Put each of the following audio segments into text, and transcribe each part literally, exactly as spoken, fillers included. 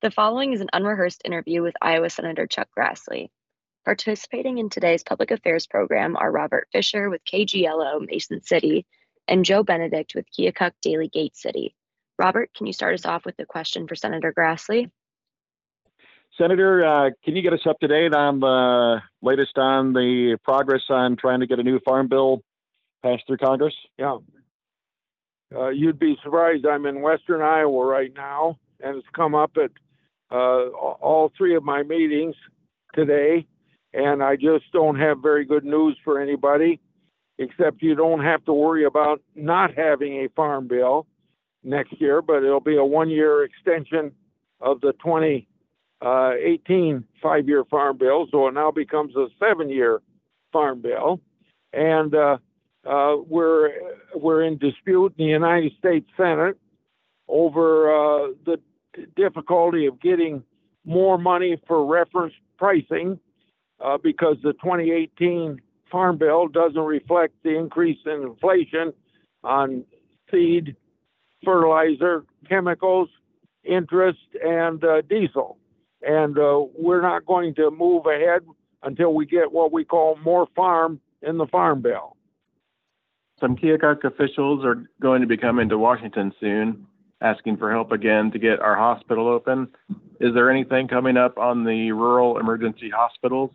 The following is an unrehearsed interview with Iowa Senator Chuck Grassley. Participating in today's public affairs program are Robert Fisher with K G L O Mason City and Joe Benedict with Keokuk Daily Gate City. Robert, can you start us off with a question for Senator Grassley? Senator, uh, can you get us up to date on the latest on the progress on trying to get a new farm bill passed through Congress? Yeah. Uh, you'd be surprised. I'm in Western Iowa right now, and it's come up at uh, all three of my meetings today, and I just don't have very good news for anybody, except you don't have to worry about not having a farm bill next year, but it'll be a one-year extension of the twenty eighteen five-year farm bill, so it now becomes a seven-year farm bill, and uh, uh, we're we're in dispute in the United States Senate over uh, the difficulty of getting more money for reference pricing uh, because the twenty eighteen farm bill doesn't reflect the increase in inflation on seed, fertilizer, chemicals, interest, and uh, diesel. And uh, we're not going to move ahead until we get what we call more farm in the farm bill. Some Keokuk officials are going to be coming to Washington soon, asking for help again to get our hospital open. Is there anything coming up on the rural emergency hospitals?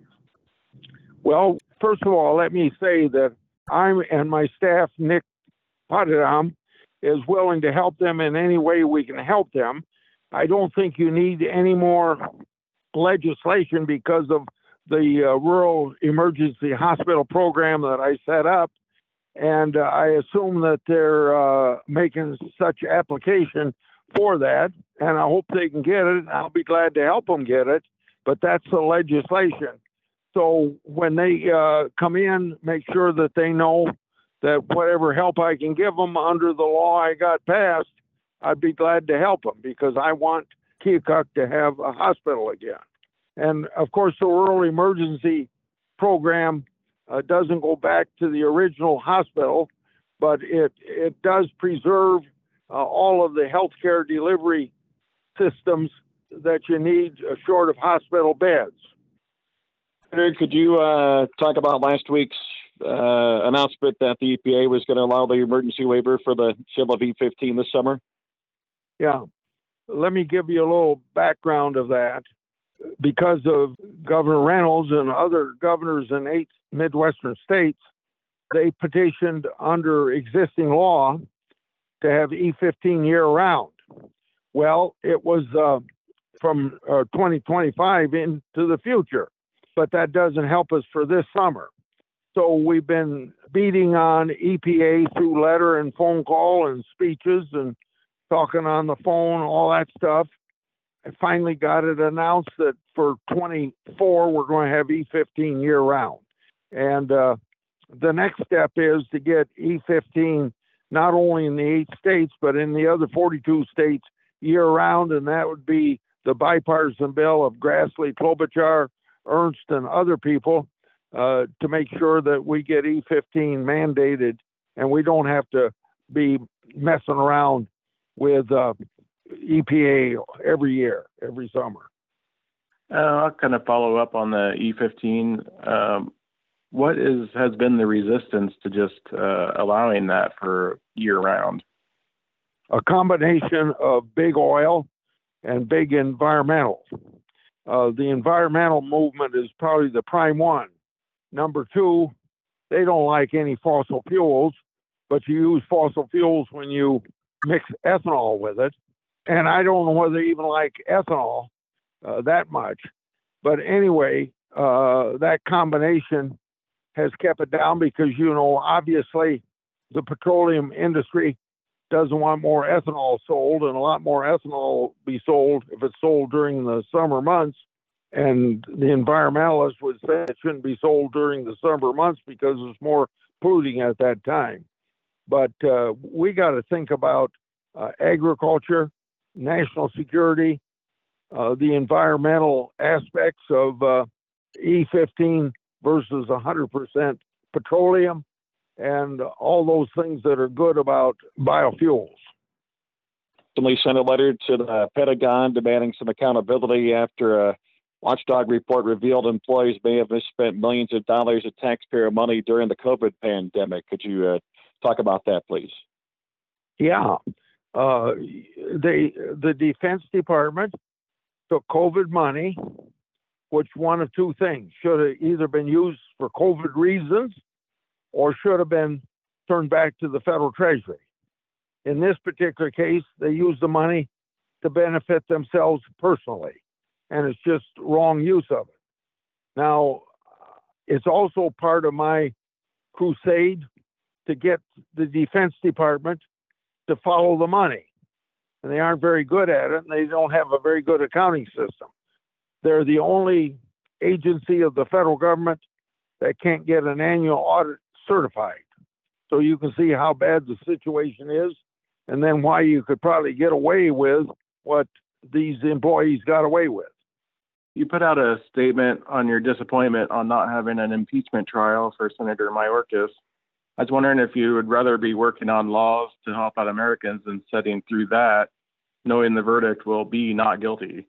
Well, first of all, let me say that I'm and my staff, Nick Pottendam, is willing to help them in any way we can help them. I don't think you need any more legislation because of the uh, rural emergency hospital program that I set up. And uh, I assume that they're uh, making such application for that. And I hope they can get it. I'll be glad to help them get it. But that's the legislation. So when they uh, come in, make sure that they know that whatever help I can give them under the law I got passed, I'd be glad to help them because I want Keokuk to have a hospital again. And of course, the rural emergency program uh, doesn't go back to the original hospital, but it, it does preserve uh, all of the healthcare delivery systems that you need uh, short of hospital beds. Could you uh, talk about last week's uh, announcement that the E P A was going to allow the emergency waiver for the sale of E fifteen this summer? Yeah, let me give you a little background of that. Because of Governor Reynolds and other governors in eight Midwestern states, they petitioned under existing law to have E fifteen year-round. Well, it was uh, from uh, twenty twenty-five into the future, but that doesn't help us for this summer. So we've been beating on E P A through letter and phone call and speeches and talking on the phone, all that stuff. I finally got it announced that for twenty-four, we're going to have E fifteen year round. And uh, the next step is to get E fifteen not only in the eight states, but in the other forty-two states year round. And that would be the bipartisan bill of Grassley, Klobuchar, Ernst, and other people uh, to make sure that we get E fifteen mandated and we don't have to be messing around with uh, E P A every year, every summer. Uh, I'll kind of follow up on the E fifteen. Um, what is has been the resistance to just uh, allowing that for year-round? A combination of big oil and big environmental. Uh, the environmental movement is probably the prime one. Number two, they don't like any fossil fuels, but you use fossil fuels when you mix ethanol with it. And I don't know whether they even like ethanol uh, that much. But anyway, uh, that combination has kept it down because, you know, obviously the petroleum industry doesn't want more ethanol sold, and a lot more ethanol will be sold if it's sold during the summer months. And the environmentalists would say it shouldn't be sold during the summer months because it's more polluting at that time. But uh, we got to think about uh, agriculture, national security, uh, the environmental aspects of uh, E fifteen versus one hundred percent petroleum, and all those things that are good about biofuels. recently sent a letter to the Pentagon demanding some accountability after a watchdog report revealed employees may have misspent millions of dollars of taxpayer money during the COVID pandemic. Could you uh, talk about that, please? Yeah. Uh, they, the Defense Department took COVID money, which one of two things should have either been used for COVID reasons or should have been turned back to the federal treasury. In this particular case, they used the money to benefit themselves personally, and it's just wrong use of it. Now, it's also part of my crusade to get the Defense Department to follow the money. And they aren't very good at it, and they don't have a very good accounting system. They're the only agency of the federal government that can't get an annual audit certified. So you can see how bad the situation is, and then why you could probably get away with what these employees got away with. You put out a statement on your disappointment on not having an impeachment trial for Senator Mayorkas. I was wondering if you would rather be working on laws to help out Americans than sitting through that, knowing the verdict will be not guilty.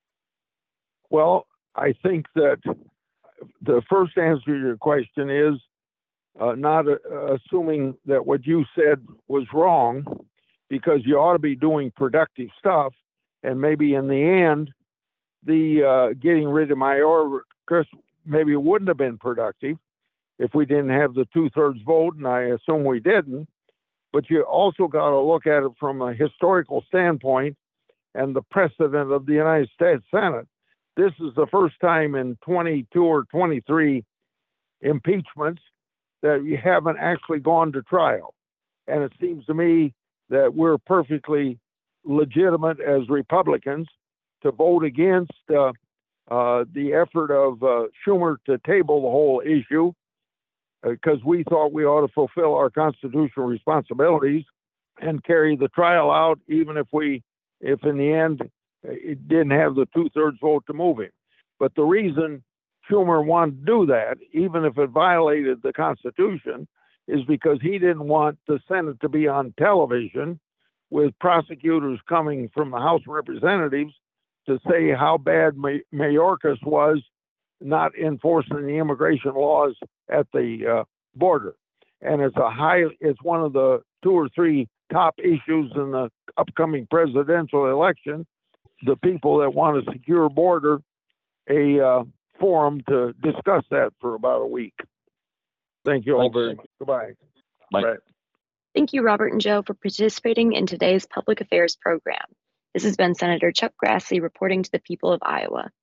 Well, I think that the first answer to your question is uh, not uh, assuming that what you said was wrong, because you ought to be doing productive stuff, and maybe in the end, the uh, getting rid of Mayorkas maybe wouldn't have been productive if we didn't have the two-thirds vote, and I assume we didn't. But you also got to look at it from a historical standpoint and the precedent of the United States Senate. This is the first time in twenty-two or twenty-three impeachments that you haven't actually gone to trial. And it seems to me that we're perfectly legitimate as Republicans to vote against uh, uh, the effort of uh, Schumer to table the whole issue, because we thought we ought to fulfill our constitutional responsibilities and carry the trial out, even if we, if in the end it didn't have the two-thirds vote to move him. But the reason Schumer wanted to do that, even if it violated the Constitution, is because he didn't want the Senate to be on television with prosecutors coming from the House of Representatives to say how bad May- Mayorkas was not enforcing the immigration laws at the uh, border. And it's a high, it's one of the two or three top issues in the upcoming presidential election. The people that want a secure border, a uh, forum to discuss that for about a week. Thank you all Thanks. very much. Goodbye. Bye. Right. Thank you, Robert and Joe, for participating in today's public affairs program. This has been Senator Chuck Grassley reporting to the people of Iowa.